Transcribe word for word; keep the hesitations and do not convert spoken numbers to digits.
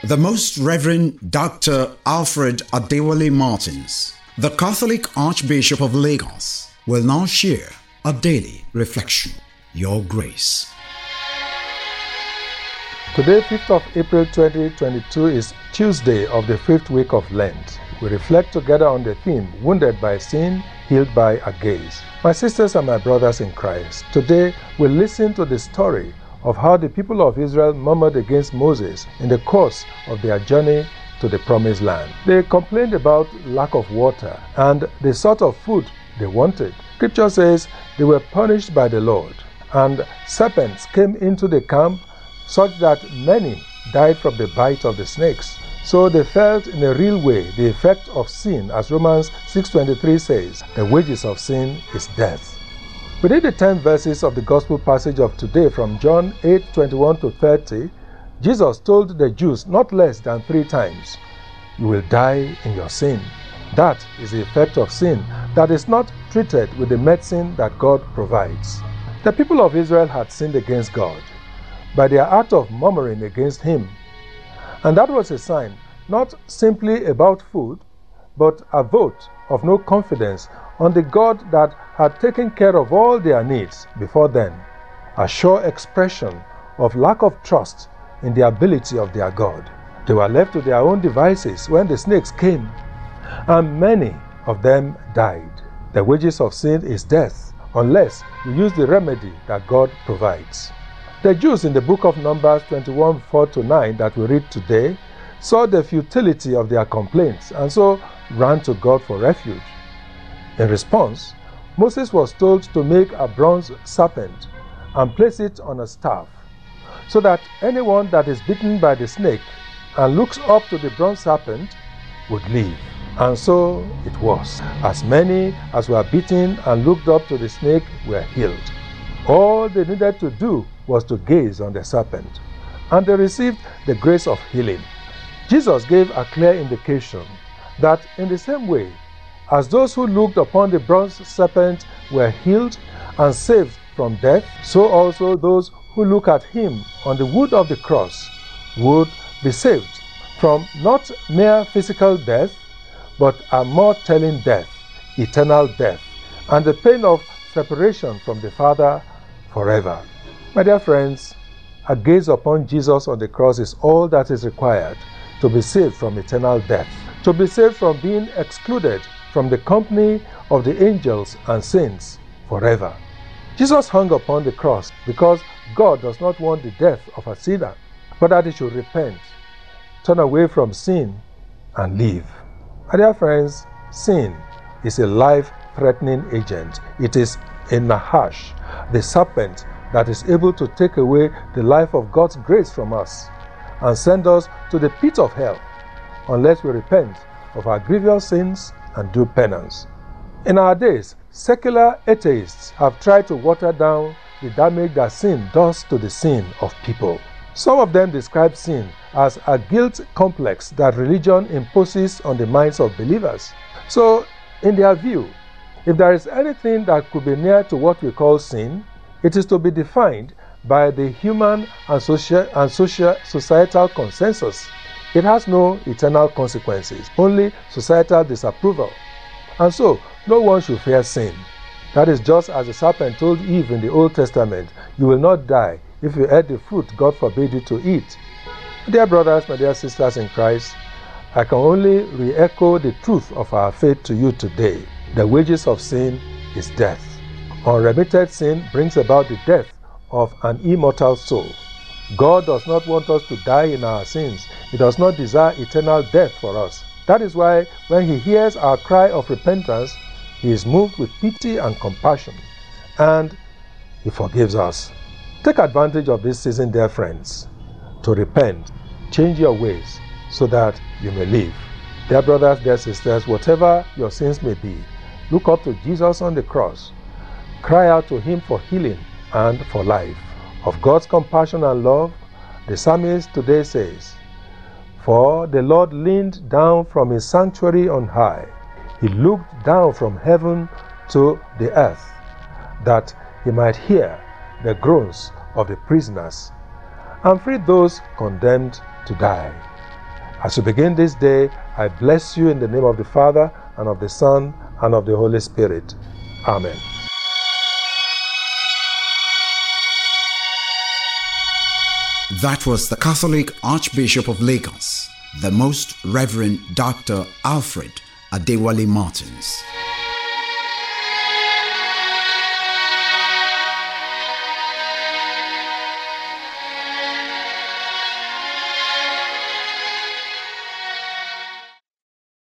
The Most Reverend Doctor Alfred Adewale Martins, the Catholic Archbishop of Lagos, will now share a daily reflection. Your Grace. Today, fifth of April twenty twenty-two, is Tuesday of the fifth week of Lent. We reflect together on the theme, Wounded by Sin, Healed by a Gaze. My sisters and my brothers in Christ, today we'll listen to the story of how the people of Israel murmured against Moses in the course of their journey to the Promised Land. They complained about lack of water and the sort of food they wanted. Scripture says they were punished by the Lord, and serpents came into the camp such that many died from the bite of the snakes. So they felt in a real way the effect of sin, as Romans six twenty-three says, the wages of sin is death. Within the ten verses of the Gospel passage of today from John eight twenty-one to thirty, Jesus told the Jews not less than three times, "You will die in your sin." That is the effect of sin that is not treated with the medicine that God provides. The people of Israel had sinned against God by their act of murmuring against Him. And that was a sign not simply about food, but a vote of no confidence on the God that had taken care of all their needs before then, a sure expression of lack of trust in the ability of their God. They were left to their own devices when the snakes came, and many of them died. The wages of sin is death, unless you use the remedy that God provides. The Jews in the book of Numbers twenty-one, four to nine that we read today saw the futility of their complaints and so ran to God for refuge. In response, Moses was told to make a bronze serpent and place it on a staff, so that anyone that is bitten by the snake and looks up to the bronze serpent would live. And so it was. As many as were bitten and looked up to the snake were healed. All they needed to do was to gaze on the serpent, and they received the grace of healing. Jesus gave a clear indication that in the same way as those who looked upon the bronze serpent were healed and saved from death, so also those who look at Him on the wood of the cross would be saved from not mere physical death, but a more telling death, eternal death, and the pain of separation from the Father forever. My dear friends, a gaze upon Jesus on the cross is all that is required to be saved from eternal death, to be saved from being excluded from the company of the angels and saints forever. Jesus hung upon the cross because God does not want the death of a sinner, but that he should repent, turn away from sin, and live. My dear friends, sin is a life-threatening agent. It is a Nahash, the serpent that is able to take away the life of God's grace from us and send us to the pit of hell unless we repent of our grievous sins and do penance. In our days, secular atheists have tried to water down the damage that sin does to the sin of people. Some of them describe sin as a guilt complex that religion imposes on the minds of believers. So, in their view, if there is anything that could be near to what we call sin, it is to be defined by the human and social and social societal consensus. It has no eternal consequences, only societal disapproval. And so, no one should fear sin. That is just as the serpent told Eve in the Old Testament, "You will not die if you eat the fruit God forbade you to eat." Dear brothers, my dear sisters in Christ, I can only re-echo the truth of our faith to you today. The wages of sin is death. Unremitted sin brings about the death of an immortal soul. God does not want us to die in our sins. He does not desire eternal death for us. That is why when He hears our cry of repentance, He is moved with pity and compassion, and He forgives us. Take advantage of this season, dear friends, to repent, change your ways, so that you may live. Dear brothers, dear sisters, whatever your sins may be, look up to Jesus on the cross. Cry out to Him for healing and for life. Of God's compassion and love, the psalmist today says, "For the Lord leaned down from His sanctuary on high. He looked down from heaven to the earth, that He might hear the groans of the prisoners and free those condemned to die." As you begin this day, I bless you in the name of the Father, and of the Son, and of the Holy Spirit. Amen. That was the Catholic Archbishop of Lagos, the Most Reverend Doctor Alfred Adewale Martins.